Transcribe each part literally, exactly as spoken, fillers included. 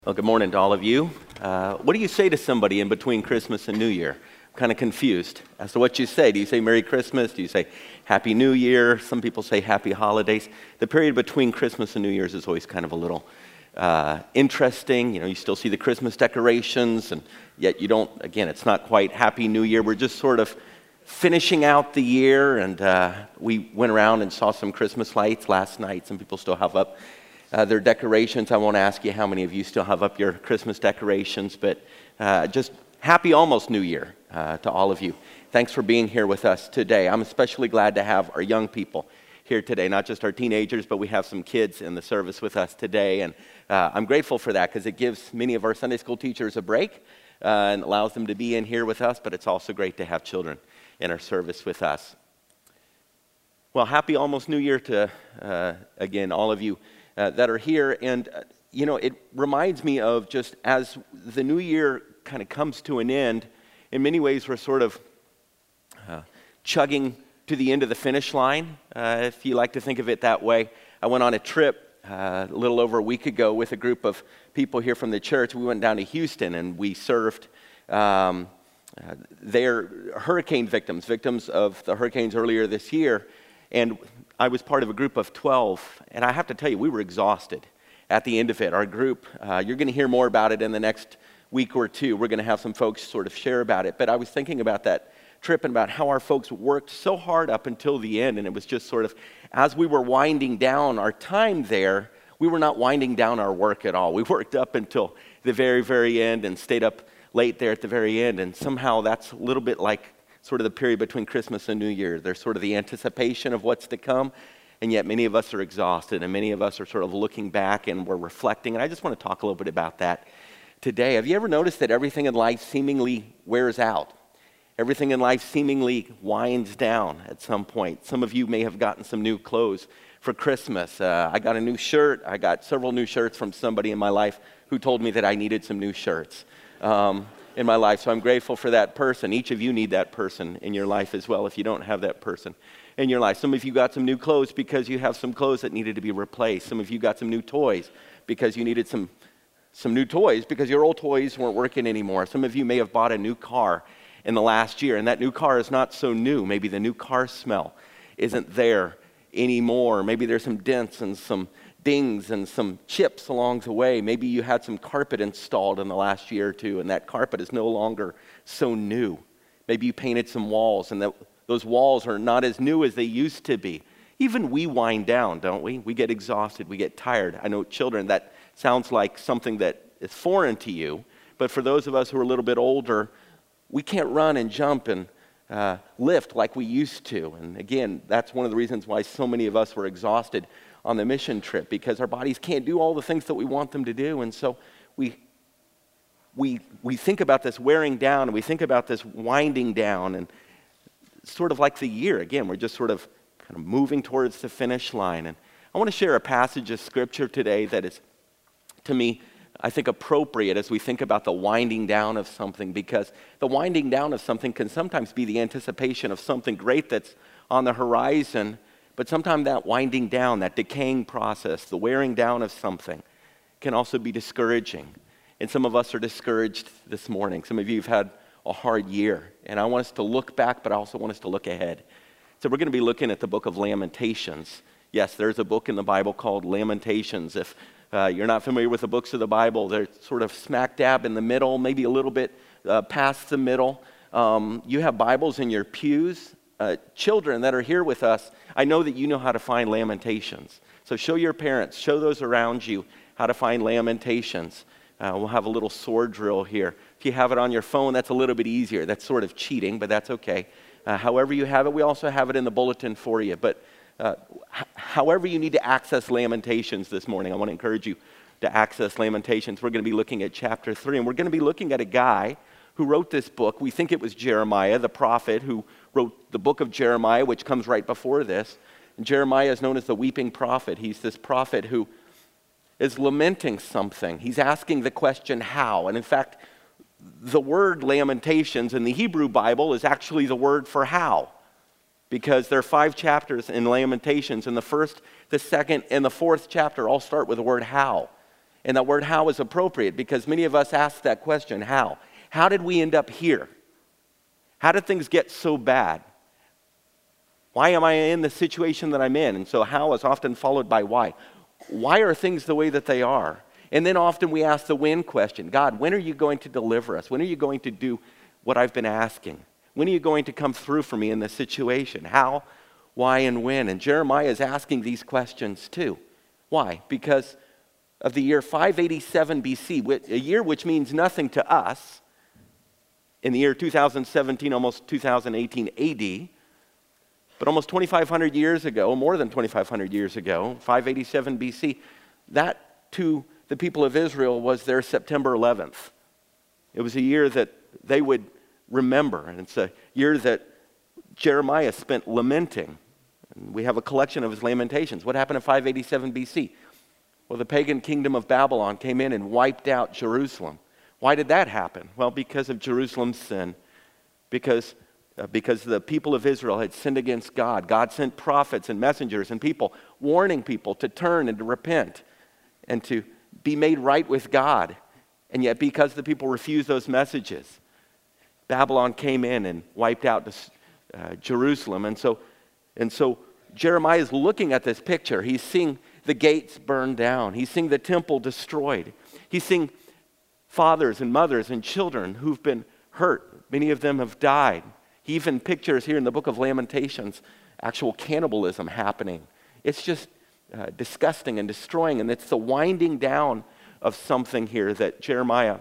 Well, good morning to all of you. Uh, what do you say to somebody in between Christmas and New Year? I'm kind of confused as to what you say. Do you say Merry Christmas? Do you say Happy New Year? Some people say Happy Holidays. The period between Christmas and New Year's is always kind of a little uh, interesting. You know, you still see the Christmas decorations, and yet you don't, again, it's not quite Happy New Year. We're just sort of finishing out the year, and uh, we went around and saw some Christmas lights last night. Some people still have up Uh, their decorations. I won't ask you how many of you still have up your Christmas decorations, but uh, just happy almost New Year uh, to all of you. Thanks for being here with us today. I'm especially glad to have our young people here today, not just our teenagers, but we have some kids in the service with us today, and uh, I'm grateful for that because it gives many of our Sunday school teachers a break uh, and allows them to be in here with us, but it's also great to have children in our service with us. Well, happy almost New Year to, uh, again, all of you Uh, that are here, and uh, you know, it reminds me of just as the new year kind of comes to an end, in many ways we're sort of uh, chugging to the end of the finish line, uh, if you like to think of it that way. I went on a trip uh, a little over a week ago with a group of people here from the church. We went down to Houston and we served um, uh, their hurricane victims, victims of the hurricanes earlier this year, and I was part of a group of twelve, and I have to tell you, we were exhausted at the end of it. Our group, uh, you're going to hear more about it in the next week or two. We're going to have some folks sort of share about it, but I was thinking about that trip and about how our folks worked so hard up until the end, and it was just sort of, as we were winding down our time there, we were not winding down our work at all. We worked up until the very, very end and stayed up late there at the very end, and somehow that's a little bit like sort of the period between Christmas and New Year. There's sort of the anticipation of what's to come, and yet many of us are exhausted, and many of us are sort of looking back and we're reflecting, and I just want to talk a little bit about that today. Have you ever noticed that everything in life seemingly wears out? Everything in life seemingly winds down at some point. Some of you may have gotten some new clothes for Christmas. Uh, I got a new shirt. I got several new shirts from somebody in my life who told me that I needed some new shirts. Um, in my life, so I'm grateful for that person. Each of you need that person in your life as well if you don't have that person in your life. Some of you got some new clothes because you have some clothes that needed to be replaced. Some of you got some new toys because you needed some, some new toys because your old toys weren't working anymore. Some of you may have bought a new car in the last year, and that new car is not so new. Maybe the new car smell isn't there anymore. Maybe there's some dents and some dings and some chips along the way. Maybe you had some carpet installed in the last year or two, and that carpet is no longer so new. Maybe you painted some walls, and that, those walls are not as new as they used to be. Even we wind down, don't we? We get exhausted, we get tired. I know children, that sounds like something that is foreign to you, but for those of us who are a little bit older, we can't run and jump and uh, lift like we used to. And again, that's one of the reasons why so many of us were exhausted on the mission trip, because our bodies can't do all the things that we want them to do. And so we we we think about this wearing down, and we think about this winding down, and sort of like the year, again, we're just sort of kind of moving towards the finish line. And I want to share a passage of scripture today that is, to me, I think appropriate as we think about the winding down of something, because the winding down of something can sometimes be the anticipation of something great that's on the horizon. But sometimes that winding down, that decaying process, the wearing down of something can also be discouraging. And some of us are discouraged this morning. Some of you have had a hard year. And I want us to look back, but I also want us to look ahead. So we're going to be looking at the book of Lamentations. Yes, there's a book in the Bible called Lamentations. If uh, you're not familiar with the books of the Bible, they're sort of smack dab in the middle, maybe a little bit uh, past the middle. Um, you have Bibles in your pews. Uh, children that are here with us, I know that you know how to find Lamentations. So show your parents, show those around you how to find Lamentations. Uh, we'll have a little sword drill here. If you have it on your phone, that's a little bit easier. That's sort of cheating, but that's okay. Uh, however you have it, we also have it in the bulletin for you. But uh, h- however you need to access Lamentations this morning, I want to encourage you to access Lamentations. We're going to be looking at chapter three, and we're going to be looking at a guy who wrote this book. We think it was Jeremiah, the prophet, who wrote the book of Jeremiah, which comes right before this. And Jeremiah is known as the weeping prophet. He's this prophet who is lamenting something. He's asking the question, how? And in fact, the word Lamentations in the Hebrew Bible is actually the word for how, because there are five chapters in Lamentations, and the first, the second, and the fourth chapter all start with the word how. And that word how is appropriate because many of us ask that question, how? How did we end up here? How did things get so bad? Why am I in the situation that I'm in? And so how is often followed by why. Why are things the way that they are? And then often we ask the when question. God, when are you going to deliver us? When are you going to do what I've been asking? When are you going to come through for me in this situation? How, why, and when? And Jeremiah is asking these questions too. Why? Because of the year five eighty-seven B C, a year which means nothing to us, in the year two thousand seventeen, almost two thousand eighteen A D, but almost twenty-five hundred years ago, more than twenty-five hundred years ago, five eighty-seven B C, that to the people of Israel was their September eleventh. It was a year that they would remember, and it's a year that Jeremiah spent lamenting. And we have a collection of his lamentations. What happened in five eighty-seven B C? Well, the pagan kingdom of Babylon came in and wiped out Jerusalem. Why did that happen? Well, because of Jerusalem's sin. Because, uh, because the people of Israel had sinned against God. God sent prophets and messengers and people warning people to turn and to repent and to be made right with God. And yet because the people refused those messages, Babylon came in and wiped out uh, Jerusalem. And so, and so Jeremiah is looking at this picture. He's seeing the gates burned down. He's seeing the temple destroyed. He's seeing fathers and mothers and children who've been hurt. Many of them have died. He even pictures here in the book of Lamentations actual cannibalism happening. It's just uh, disgusting and destroying, and it's the winding down of something here that Jeremiah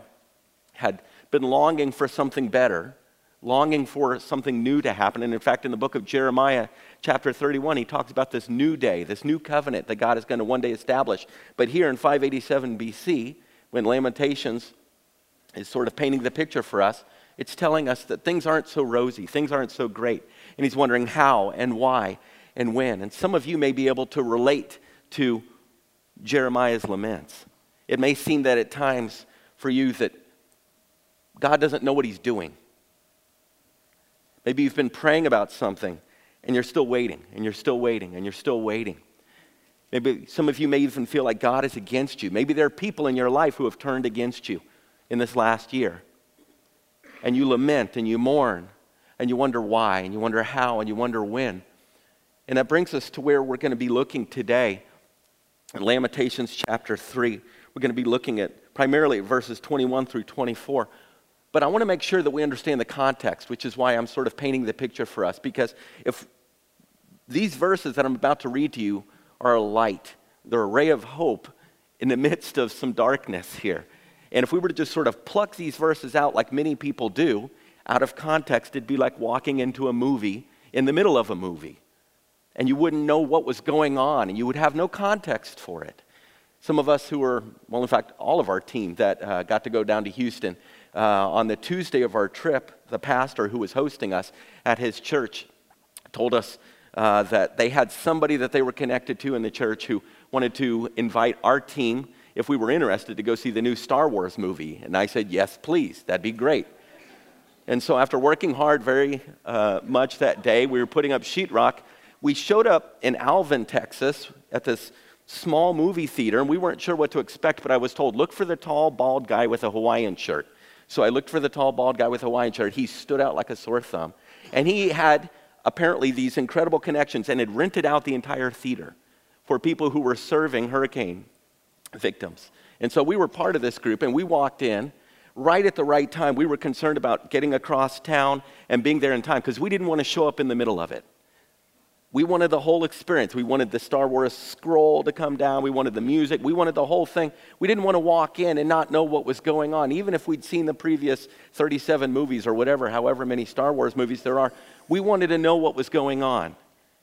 had been longing for something better, longing for something new to happen. And in fact, in the book of Jeremiah, chapter thirty-one, he talks about this new day, this new covenant that God is going to one day establish. But here in five eighty-seven B C, when Lamentations is sort of painting the picture for us, it's telling us that things aren't so rosy, things aren't so great. And he's wondering how and why and when. And some of you may be able to relate to Jeremiah's laments. It may seem that at times for you that God doesn't know what he's doing. Maybe you've been praying about something and you're still waiting, and you're still waiting, and you're still waiting. Maybe some of you may even feel like God is against you. Maybe there are people in your life who have turned against you in this last year. And you lament and you mourn and you wonder why and you wonder how and you wonder when. And that brings us to where we're going to be looking today. In Lamentations chapter three, we're going to be looking at primarily at verses twenty-one through twenty-four. But I want to make sure that we understand the context, which is why I'm sort of painting the picture for us. Because if these verses that I'm about to read to you are a light, they're a ray of hope in the midst of some darkness here. And if we were to just sort of pluck these verses out like many people do, out of context, it'd be like walking into a movie in the middle of a movie. And you wouldn't know what was going on, and you would have no context for it. Some of us who were, well, in fact, all of our team that uh, got to go down to Houston, uh, on the Tuesday of our trip, the pastor who was hosting us at his church told us uh, that they had somebody that they were connected to in the church who wanted to invite our team, if we were interested, to go see the new Star Wars movie. And I said, yes, please, that'd be great. And so after working hard very uh, much that day, we were putting up sheetrock. We showed up in Alvin, Texas, at this small movie theater, and we weren't sure what to expect, but I was told, look for the tall, bald guy with a Hawaiian shirt. So I looked for the tall, bald guy with a Hawaiian shirt. He stood out like a sore thumb. And he had apparently these incredible connections and had rented out the entire theater for people who were serving hurricane victims. And so we were part of this group, and we walked in right at the right time. We were concerned about getting across town and being there in time because we didn't want to show up in the middle of it. We wanted the whole experience. We wanted the Star Wars scroll to come down. We wanted the music. We wanted the whole thing. We didn't want to walk in and not know what was going on. Even if we'd seen the previous thirty-seven movies or whatever, however many Star Wars movies there are, we wanted to know what was going on.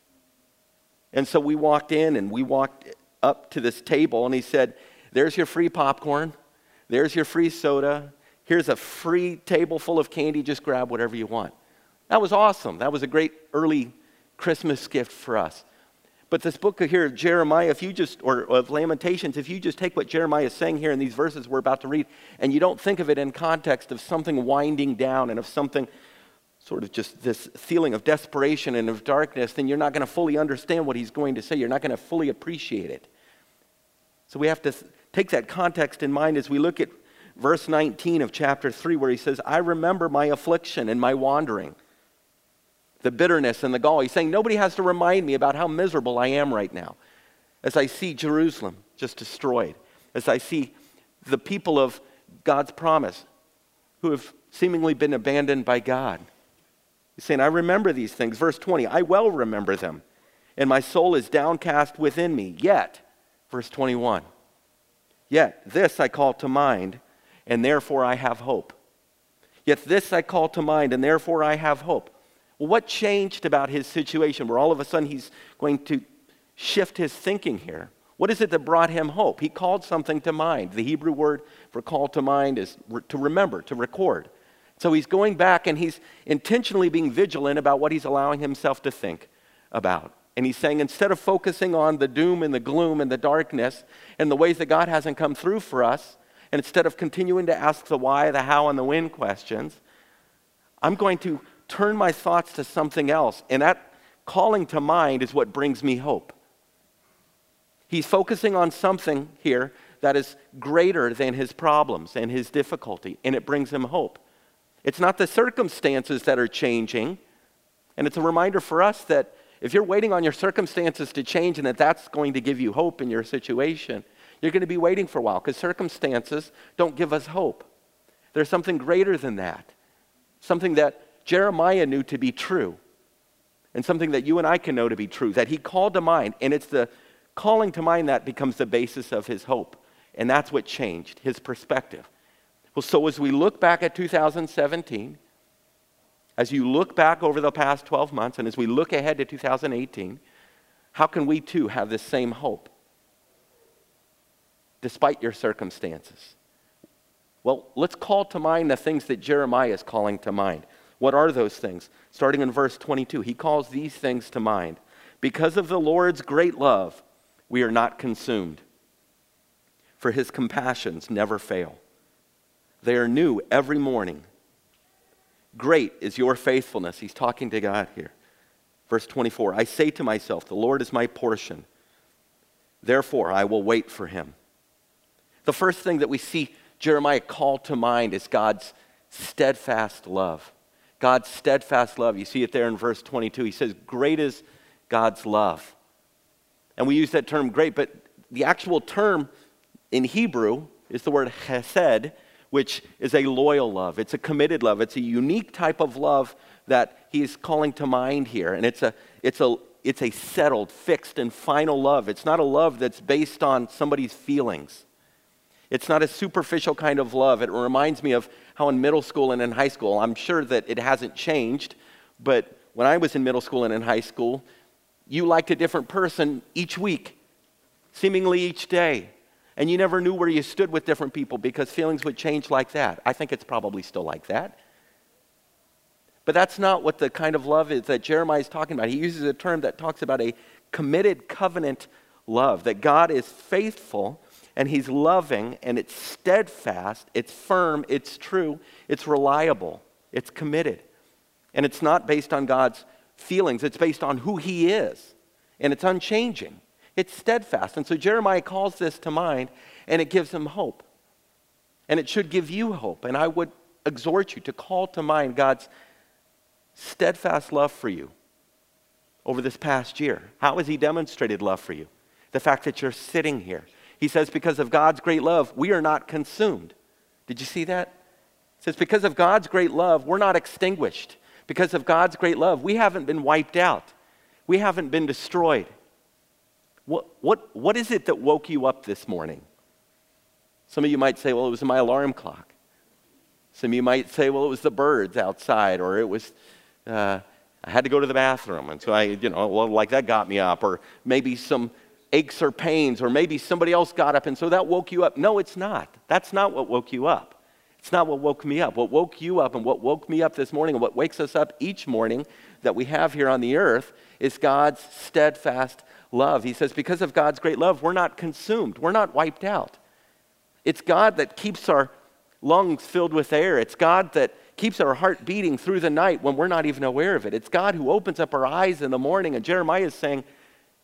And so we walked in and we walked up to this table, and he said, there's your free popcorn. There's your free soda. Here's a free table full of candy. Just grab whatever you want. That was awesome. That was a great early Christmas gift for us. But this book here of Jeremiah, if you just, or of Lamentations, if you just take what Jeremiah is saying here in these verses we're about to read, and you don't think of it in context of something winding down and of something sort of just this feeling of desperation and of darkness, then you're not going to fully understand what he's going to say. You're not going to fully appreciate it. So we have to th- take that context in mind as we look at verse nineteen of chapter three, where he says, I remember my affliction and my wandering, the bitterness and the gall. He's saying nobody has to remind me about how miserable I am right now as I see Jerusalem just destroyed, as I see the people of God's promise who have seemingly been abandoned by God. He's saying, I remember these things. Verse twenty, I well remember them, and my soul is downcast within me. Yet, verse twenty-one, yet this I call to mind, and therefore I have hope. Yet this I call to mind, and therefore I have hope. Well, what changed about his situation where all of a sudden he's going to shift his thinking here? What is it that brought him hope? He called something to mind. The Hebrew word for call to mind is re- to remember, to record. So he's going back and he's intentionally being vigilant about what he's allowing himself to think about. And he's saying, instead of focusing on the doom and the gloom and the darkness and the ways that God hasn't come through for us, and instead of continuing to ask the why, the how, and the when questions, I'm going to turn my thoughts to something else. And that calling to mind is what brings me hope. He's focusing on something here that is greater than his problems and his difficulty, and it brings him hope. It's not the circumstances that are changing, and it's a reminder for us that if you're waiting on your circumstances to change and that that's going to give you hope in your situation, you're going to be waiting for a while, because circumstances don't give us hope. There's something greater than that, something that Jeremiah knew to be true, and something that you and I can know to be true, that he called to mind, and it's the calling to mind that becomes the basis of his hope. And that's what changed, his perspective. Well, so as we look back at two thousand seventeen, as you look back over the past twelve months, and as we look ahead to two thousand eighteen, how can we too have this same hope, despite your circumstances? Well, let's call to mind the things that Jeremiah is calling to mind. What are those things? Starting in verse twenty-two, he calls these things to mind. Because of the Lord's great love, we are not consumed, for his compassions never fail. They are new every morning. Great is your faithfulness. He's talking to God here. Verse twenty-four, I say to myself, the Lord is my portion. Therefore, I will wait for him. The first thing that we see Jeremiah call to mind is God's steadfast love. God's steadfast love. You see it there in verse twenty-two. He says, great is God's love. And we use that term great, but the actual term in Hebrew is the word chesed, which is a loyal love. It's a committed love. It's a unique type of love that he is calling to mind here. And it's a, it's a, it's a settled, fixed, and final love. It's not a love that's based on somebody's feelings. It's not a superficial kind of love. It reminds me of how in middle school and in high school, I'm sure that it hasn't changed, but when I was in middle school and in high school, you liked a different person each week, seemingly each day. And you never knew where you stood with different people because feelings would change like that. I think it's probably still like that. But that's not what the kind of love is that Jeremiah is talking about. He uses a term that talks about a committed covenant love, that God is faithful and he's loving and it's steadfast, it's firm, it's true, it's reliable, it's committed. And it's not based on God's feelings, it's based on who he is. And it's unchanging. It's steadfast. And so Jeremiah calls this to mind, and it gives him hope. And it should give you hope. And I would exhort you to call to mind God's steadfast love for you over this past year. How has he demonstrated love for you? The fact that you're sitting here. He says, because of God's great love, we are not consumed. Did you see that? It says, because of God's great love, we're not extinguished. Because of God's great love, we haven't been wiped out. We haven't been destroyed. What, what, what is it that woke you up this morning? Some of you might say, well, it was my alarm clock. Some of you might say, well, it was the birds outside, or it was, uh, I had to go to the bathroom, and so I, you know, well, like that got me up, or maybe some aches or pains, or maybe somebody else got up, and so that woke you up. No, it's not. That's not what woke you up. It's not what woke me up. What woke you up and what woke me up this morning and what wakes us up each morning that we have here on the earth is God's steadfast love. He says, because of God's great love, we're not consumed. We're not wiped out. It's God that keeps our lungs filled with air. It's God that keeps our heart beating through the night when we're not even aware of it. It's God who opens up our eyes in the morning. And Jeremiah is saying,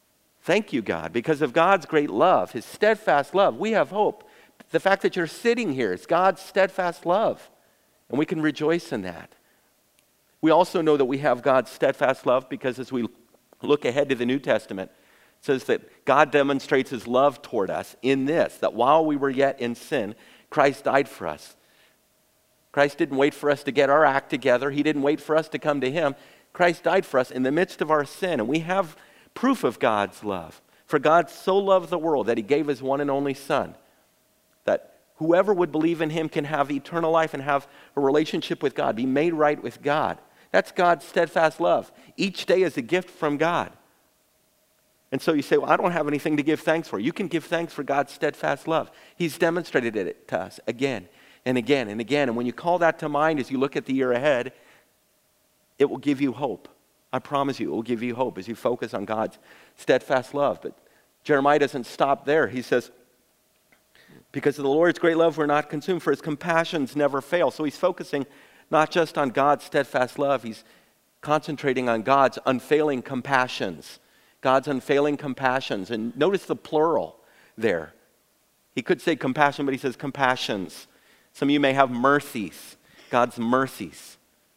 Thank you, God. Because of God's great love, his steadfast love, we have hope. The fact that you're sitting here is God's steadfast love, and we can rejoice in that. We also know that we have God's steadfast love because as we look ahead to the New Testament, it says that God demonstrates his love toward us in this, that while we were yet in sin, Christ died for us. Christ didn't wait for us to get our act together. He didn't wait for us to come to him. Christ died for us in the midst of our sin, and we have proof of God's love. For God so loved the world that he gave his one and only Son, that whoever would believe in him can have eternal life and have a relationship with God, be made right with God. That's God's steadfast love. Each day is a gift from God. And so you say, well, I don't have anything to give thanks for. You can give thanks for God's steadfast love. He's demonstrated it to us again and again and again. And when you call that to mind as you look at the year ahead, it will give you hope. I promise you, it will give you hope as you focus on God's steadfast love. But Jeremiah doesn't stop there. He says, because of the Lord's great love, we're not consumed, for his compassions never fail. So he's focusing not just on God's steadfast love, he's concentrating on God's unfailing compassions. God's unfailing compassions. And notice the plural there. He could say compassion, but he says compassions. Some of you may have mercies, God's mercies.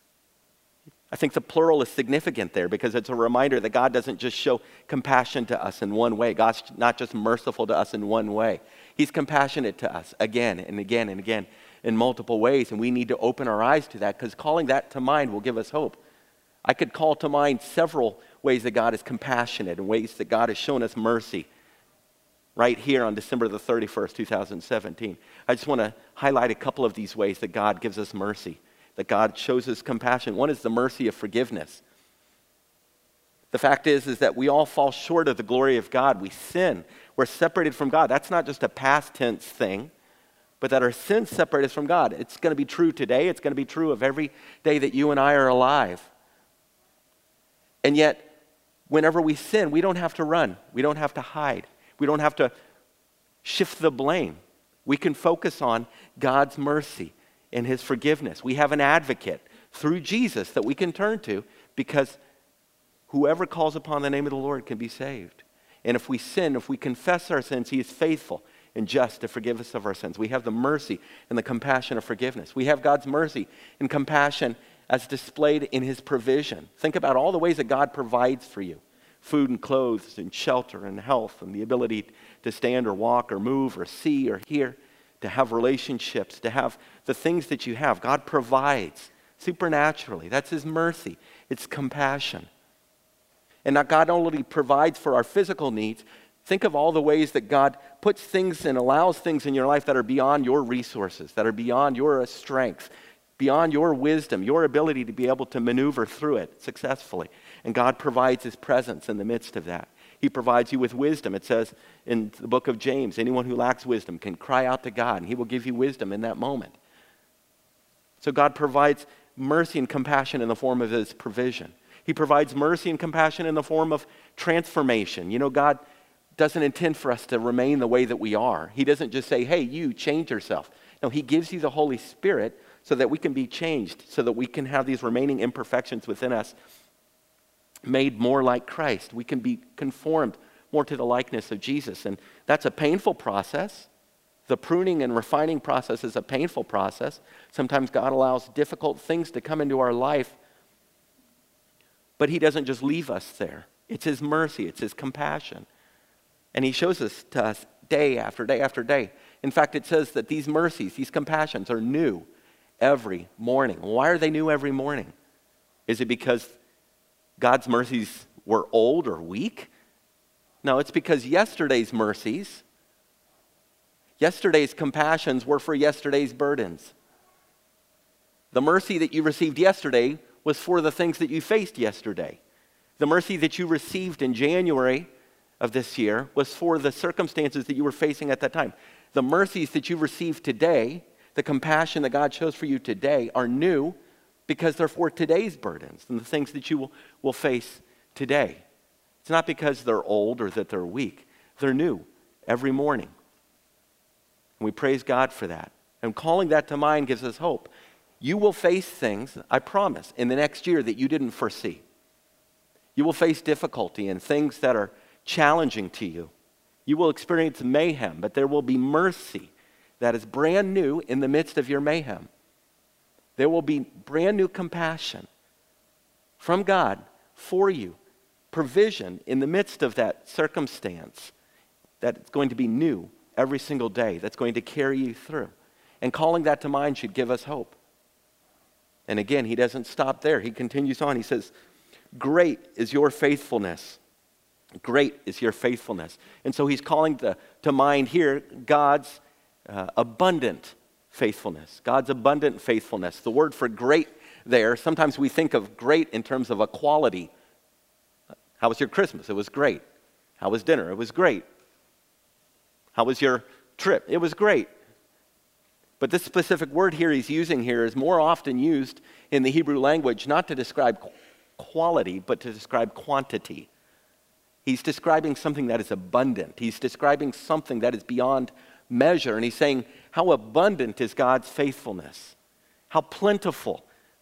I think the plural is significant there because it's a reminder that God doesn't just show compassion to us in one way. God's not just merciful to us in one way. He's compassionate to us again and again and again in multiple ways, and we need to open our eyes to that because calling that to mind will give us hope. I could call to mind several ways that God is compassionate and ways that God has shown us mercy right here on December the thirty-first, two thousand seventeen. I just want to highlight a couple of these ways that God gives us mercy, that God shows us compassion. One is the mercy of forgiveness. The fact is, is that we all fall short of the glory of God. We sin. We're separated from God. That's not just a past tense thing, but that our sins separate us from God. It's going to be true today. It's going to be true of every day that you and I are alive. And yet, whenever we sin, we don't have to run. We don't have to hide. We don't have to shift the blame. We can focus on God's mercy and his forgiveness. We have an advocate through Jesus that we can turn to because whoever calls upon the name of the Lord can be saved. And if we sin, if we confess our sins, he is faithful and just to forgive us of our sins. We have the mercy and the compassion of forgiveness. We have God's mercy and compassion as displayed in his provision. Think about all the ways that God provides for you. Food and clothes and shelter and health and the ability to stand or walk or move or see or hear, to have relationships, to have the things that you have. God provides supernaturally. That's his mercy. It's compassion. And not God only provides for our physical needs. Think of all the ways that God puts things and allows things in your life that are beyond your resources, that are beyond your strength, beyond your wisdom, your ability to be able to maneuver through it successfully. And God provides his presence in the midst of that. He provides you with wisdom. It says in the book of James, anyone who lacks wisdom can cry out to God, and he will give you wisdom in that moment. So God provides mercy and compassion in the form of his provision. He provides mercy and compassion in the form of transformation. You know, God doesn't intend for us to remain the way that we are. He doesn't just say, hey, you change yourself. No, he gives you the Holy Spirit so that we can be changed, so that we can have these remaining imperfections within us made more like Christ. We can be conformed more to the likeness of Jesus. And that's a painful process. The pruning and refining process is a painful process. Sometimes God allows difficult things to come into our life, but he doesn't just leave us there. It's his mercy. It's his compassion. And he shows us to us day after day after day. In fact, it says that these mercies, these compassions are new every morning. Why are they new every morning? Is it because God's mercies were old or weak? No, it's because yesterday's mercies, yesterday's compassions were for yesterday's burdens. The mercy that you received yesterday was for the things that you faced yesterday. The mercy that you received in January of this year was for the circumstances that you were facing at that time. The mercies that you received today, the compassion that God shows for you today, are new because they're for today's burdens and the things that you will, will face today. It's not because they're old or that they're weak. They're new every morning. And we praise God for that. And calling that to mind gives us hope. You will face things, I promise, in the next year that you didn't foresee. You will face difficulty and things that are challenging to you. You will experience mayhem, but there will be mercy that is brand new in the midst of your mayhem. There will be brand new compassion from God for you, provision in the midst of that circumstance that's going to be new every single day, that's going to carry you through. And calling that to mind should give us hope. And again, he doesn't stop there. He continues on. He says, great is your faithfulness. Great is your faithfulness. And so he's calling to, to mind here God's uh, abundant faithfulness. God's abundant faithfulness. The word for great there, sometimes we think of great in terms of a quality. How was your Christmas? It was great. How was dinner? It was great. How was your trip? It was great. But this specific word here he's using here is more often used in the Hebrew language not to describe quality, but to describe quantity. He's describing something that is abundant. He's describing something that is beyond measure. And he's saying, how abundant is God's faithfulness? How plentiful,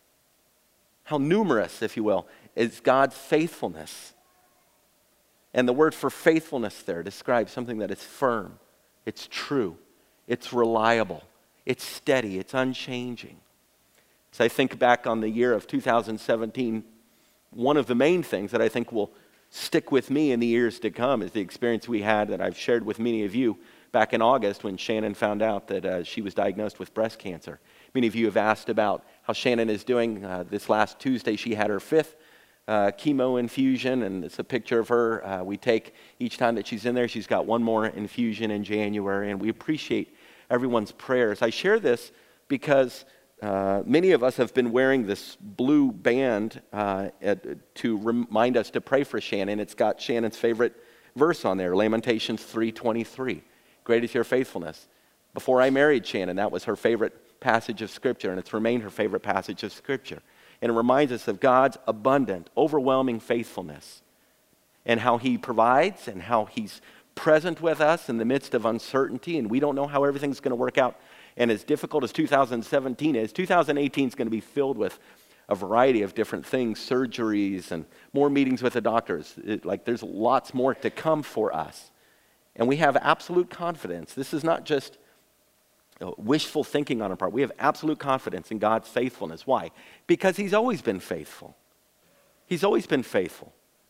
how numerous, if you will, is God's faithfulness? And the word for faithfulness there describes something that is firm, it's true, it's reliable, it's steady, it's unchanging. As I think back on the year of two thousand seventeen, one of the main things that I think will stick with me in the years to come is the experience we had that I've shared with many of you back in August when Shannon found out that uh, she was diagnosed with breast cancer. Many of you have asked about how Shannon is doing. Uh, this last Tuesday she had her fifth uh, chemo infusion, and it's a picture of her uh, we take each time that she's in there. She's got one more infusion in January, and we appreciate everyone's prayers. I share this because Uh, many of us have been wearing this blue band uh, at, to remind us to pray for Shannon. It's got Shannon's favorite verse on there, Lamentations three twenty-three. Great is your faithfulness. Before I married Shannon, that was her favorite passage of Scripture, and it's remained her favorite passage of Scripture. And it reminds us of God's abundant, overwhelming faithfulness and how he provides and how he's present with us in the midst of uncertainty, and we don't know how everything's going to work out. And as difficult as two thousand seventeen is, two thousand eighteen is going to be filled with a variety of different things, surgeries and more meetings with the doctors. It, like there's lots more to come for us. And we have absolute confidence. This is not just you know, wishful thinking on our part. We have absolute confidence in God's faithfulness. Why? Because he's always been faithful. He's always been faithful.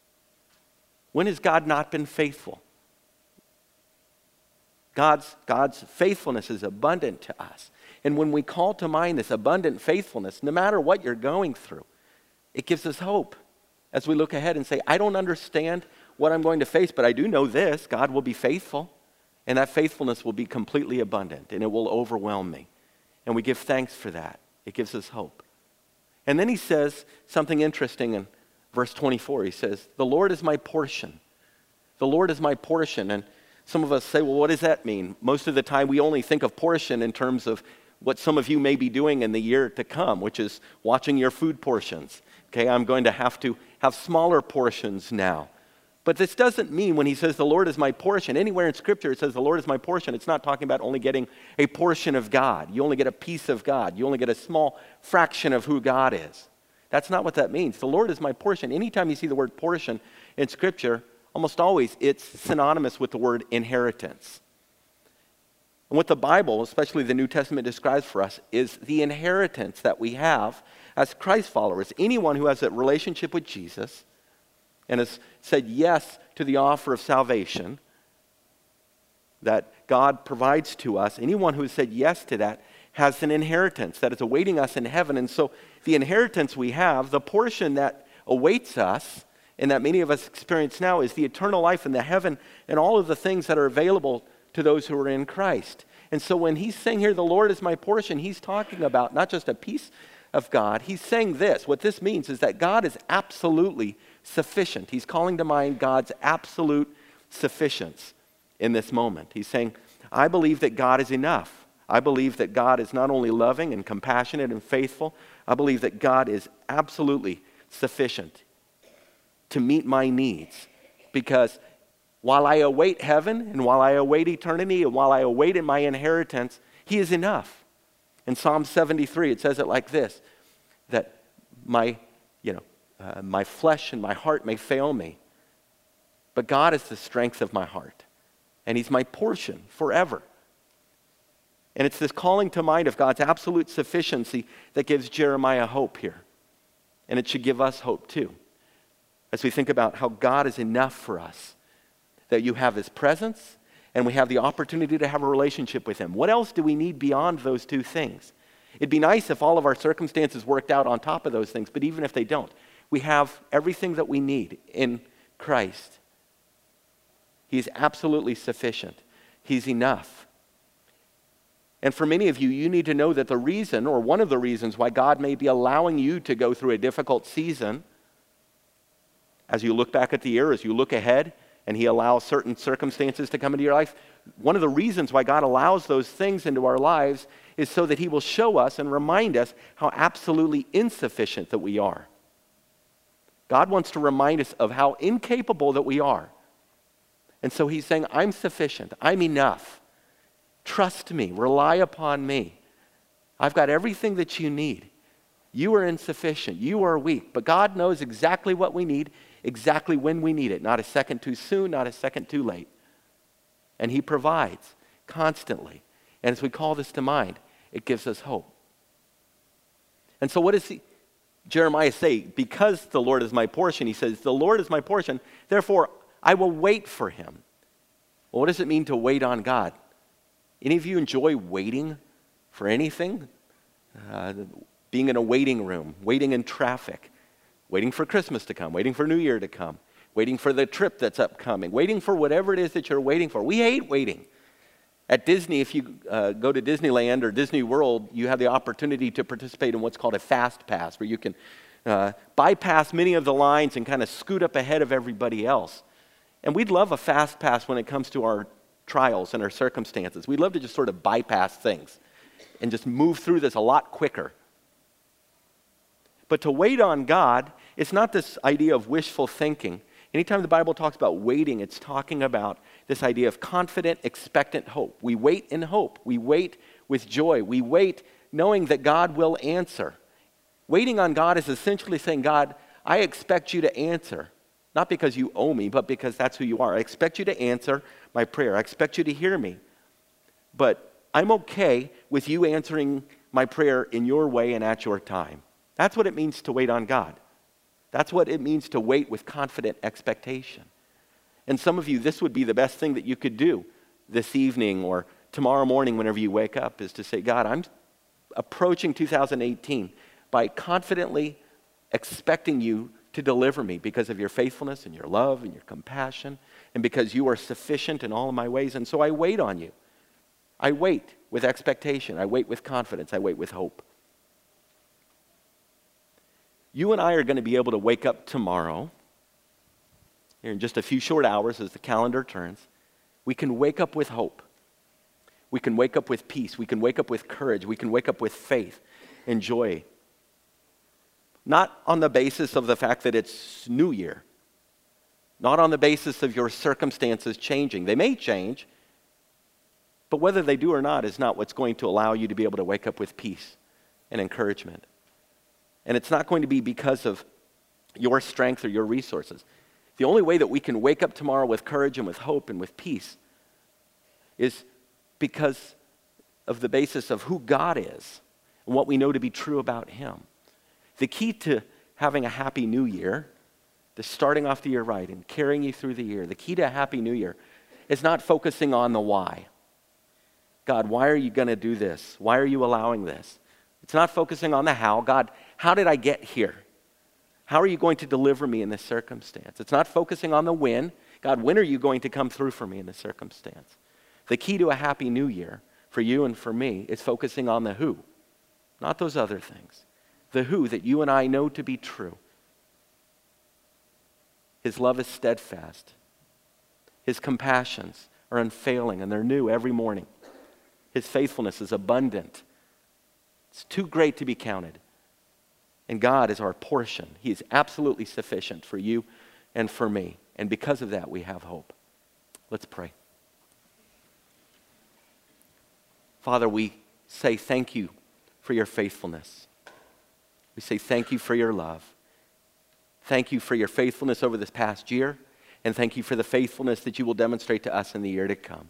When has God not been faithful? God's, God's faithfulness is abundant to us. And when we call to mind this abundant faithfulness, no matter what you're going through, it gives us hope as we look ahead and say, I don't understand what I'm going to face, but I do know this, God will be faithful, and that faithfulness will be completely abundant, and it will overwhelm me. And we give thanks for that. It gives us hope. And then he says something interesting in verse twenty-four. He says, the Lord is my portion. The Lord is my portion. And some of us say, well, what does that mean? Most of the time we only think of portion in terms of what some of you may be doing in the year to come, which is watching your food portions. Okay, I'm going to have to have smaller portions now. But this doesn't mean when he says the Lord is my portion, anywhere in Scripture it says the Lord is my portion, it's not talking about only getting a portion of God. You only get a piece of God. You only get a small fraction of who God is. That's not what that means. The Lord is my portion. Anytime you see the word portion in Scripture, almost always it's synonymous with the word inheritance. And what the Bible, especially the New Testament, describes for us is the inheritance that we have as Christ followers. Anyone who has a relationship with Jesus and has said yes to the offer of salvation that God provides to us, anyone who has said yes to that has an inheritance that is awaiting us in heaven. And so the inheritance we have, the portion that awaits us, and that many of us experience now, is the eternal life in the heaven and all of the things that are available to those who are in Christ. And so when he's saying here, the Lord is my portion, he's talking about not just a piece of God. He's saying this. What this means is that God is absolutely sufficient. He's calling to mind God's absolute sufficiency in this moment. He's saying, I believe that God is enough. I believe that God is not only loving and compassionate and faithful, I believe that God is absolutely sufficient to meet my needs. Because while I await heaven and while I await eternity and while I await in my inheritance, he is enough. In Psalm seventy-three, it says it like this, that my, you know, uh, my flesh and my heart may fail me, But God is the strength of my heart, and he's my portion forever. And it's this calling to mind of God's absolute sufficiency that gives Jeremiah hope here. And it should give us hope too, as we think about how God is enough for us, that you have his presence and we have the opportunity to have a relationship with him. What else do we need beyond those two things? It'd be nice if all of our circumstances worked out on top of those things, but even if they don't, we have everything that we need in Christ. He's absolutely sufficient. He's enough. And for many of you, you need to know that the reason, or one of the reasons why God may be allowing you to go through a difficult season, as you look back at the year, as you look ahead, and he allows certain circumstances to come into your life, one of the reasons why God allows those things into our lives is so that he will show us and remind us how absolutely insufficient that we are. God wants to remind us of how incapable that we are. And so he's saying, I'm sufficient. I'm enough. Trust me. Rely upon me. I've got everything that you need. You are insufficient. You are weak. But God knows exactly what we need, exactly when we need it. Not a second too soon, not a second too late. And he provides constantly. And as we call this to mind, it gives us hope. And so what does he, Jeremiah say? Because the Lord is my portion, he says, the Lord is my portion, therefore I will wait for him. Well, what does it mean to wait on God? Any of you enjoy waiting for anything? Uh, being in a waiting room, waiting in traffic, waiting for Christmas to come, waiting for New Year to come, waiting for the trip that's upcoming, waiting for whatever it is that you're waiting for. We hate waiting. At Disney, if you uh, go to Disneyland or Disney World, you have the opportunity to participate in what's called a fast pass, where you can uh, bypass many of the lines and kind of scoot up ahead of everybody else. And we'd love a fast pass when it comes to our trials and our circumstances. We'd love to just sort of bypass things and just move through this a lot quicker. But to wait on God, it's not this idea of wishful thinking. Anytime the Bible talks about waiting, it's talking about this idea of confident, expectant hope. We wait in hope. We wait with joy. We wait knowing that God will answer. Waiting on God is essentially saying, God, I expect you to answer. Not because you owe me, but because that's who you are. I expect you to answer my prayer. I expect you to hear me. But I'm okay with you answering my prayer in your way and at your time. That's what it means to wait on God. That's what it means to wait with confident expectation. And some of you, this would be the best thing that you could do this evening or tomorrow morning whenever you wake up, is to say, God, I'm approaching two thousand eighteen by confidently expecting you to deliver me because of your faithfulness and your love and your compassion, and because you are sufficient in all of my ways. And so I wait on you. I wait with expectation. I wait with confidence. I wait with hope. You and I are going to be able to wake up tomorrow, here in just a few short hours as the calendar turns. We can wake up with hope. We can wake up with peace. We can wake up with courage. We can wake up with faith and joy. Not on the basis of the fact that it's New Year. Not on the basis of your circumstances changing. They may change, but whether they do or not is not what's going to allow you to be able to wake up with peace and encouragement. And it's not going to be because of your strength or your resources. The only way that we can wake up tomorrow with courage and with hope and with peace is because of the basis of who God is and what we know to be true about him. The key to having a happy new year, to starting off the year right and carrying you through the year, the key to a happy new year is not focusing on the why. God, why are you going to do this? Why are you allowing this? It's not focusing on the how. God, how did I get here? How are you going to deliver me in this circumstance? It's not focusing on the when. God, when are you going to come through for me in this circumstance? The key to a happy new year for you and for me is focusing on the who, not those other things. The who that you and I know to be true. His love is steadfast. His compassions are unfailing and they're new every morning. His faithfulness is abundant. It's too great to be counted. And God is our portion. He is absolutely sufficient for you and for me. And because of that, we have hope. Let's pray. Father, we say thank you for your faithfulness. We say thank you for your love. Thank you for your faithfulness over this past year. And thank you for the faithfulness that you will demonstrate to us in the year to come.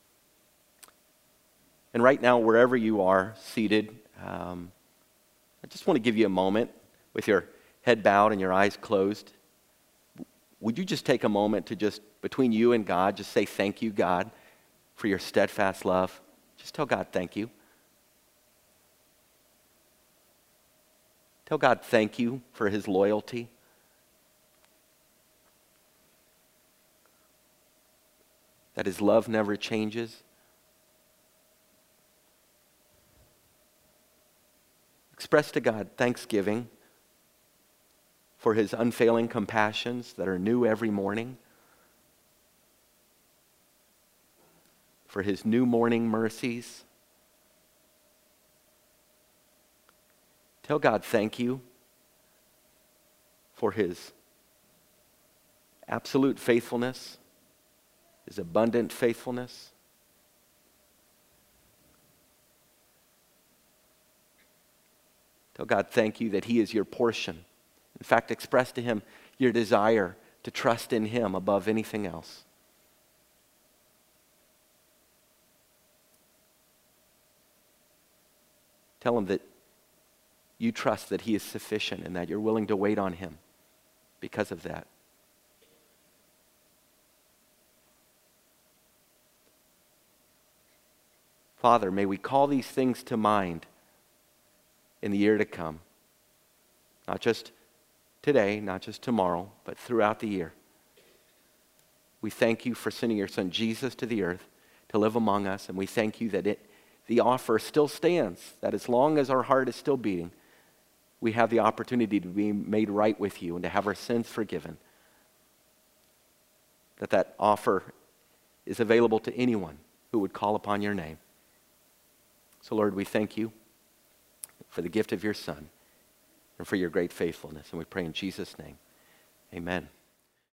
And right now, wherever you are seated, um, I just want to give you a moment with your head bowed and your eyes closed. Would you just take a moment to just, between you and God, just say thank you, God, for your steadfast love? Just tell God thank you. Tell God thank you for his loyalty. That his love never changes. Express to God thanksgiving for his unfailing compassions that are new every morning, for his new morning mercies. Tell God thank you for his absolute faithfulness, his abundant faithfulness. Tell God thank you that he is your portion. In fact, express to him your desire to trust in him above anything else. Tell him that you trust that he is sufficient and that you're willing to wait on him because of that. Father, may we call these things to mind in the year to come. Not just today, not just tomorrow, but throughout the year. We thank you for sending your son Jesus to the earth to live among us, and we thank you that it, the offer still stands, that as long as our heart is still beating, we have the opportunity to be made right with you and to have our sins forgiven. That that offer is available to anyone who would call upon your name. So Lord, we thank you for the gift of your son and for your great faithfulness. And we pray in Jesus' name, amen.